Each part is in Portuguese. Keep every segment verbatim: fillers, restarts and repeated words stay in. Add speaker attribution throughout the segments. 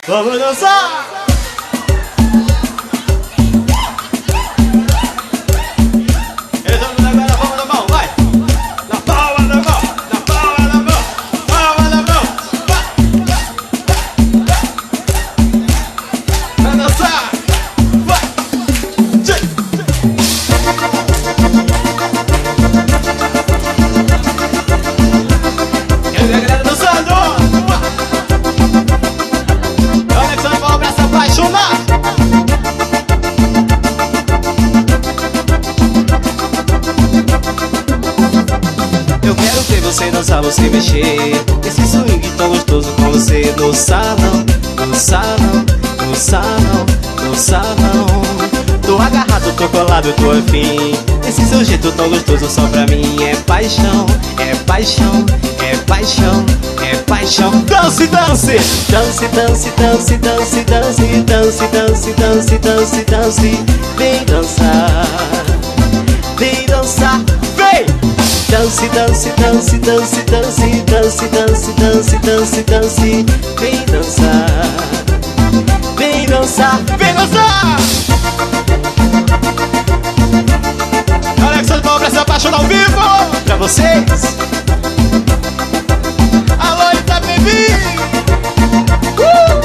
Speaker 1: Vamos dançar!
Speaker 2: Eu quero ver você dançar, você mexer. Esse swing tão gostoso com você no salão, no salão, no salão, no salão. Tô agarrado, tô colado, tô afim. Esse seu jeito tão gostoso só pra mim é paixão, é paixão, é paixão, é paixão. Dance, dance, dance, dance, dance, dance, dance, dance, dance, dance, dance, dance. Vem dançar, vem dançar, vem! Dance, dance, dance, dance, dance, dance, dance, dance, dance, dance. Vem dançar, vem dançar, vem dançar.
Speaker 1: Alexandre Paulo pra se apaixonar ao vivo
Speaker 2: Pra vocês.
Speaker 1: Alô, Itapevi! Uh!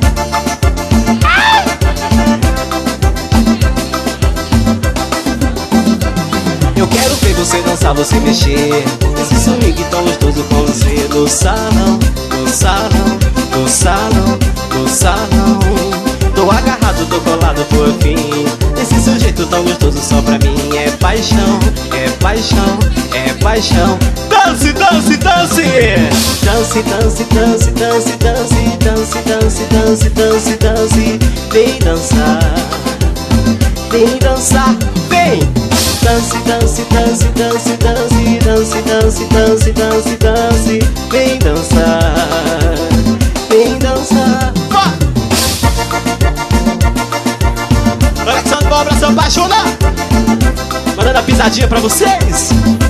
Speaker 2: Eu quero ver você dançar, você mexer. Esse swing tão gostoso com você no salão, no salão, no salão, no salão. Tô agarrado, tô colado, tô afim. Esse seu jeito tão gostoso só pra mim é paixão, é paixão, é paixão.
Speaker 1: Dance, dance, dance!
Speaker 2: Dance, dance, dance, dance, dance, dance, dance, dance, dance, dance. Vem dançar, vem dançar, vem! Dance, dance, dance, dance, dance, dance, dance, dance, dance, dance. Vem dançar, vem dançar.
Speaker 1: Alexandre Paulo pra se apaixonar!
Speaker 2: Mandando a pisadinha pra vocês.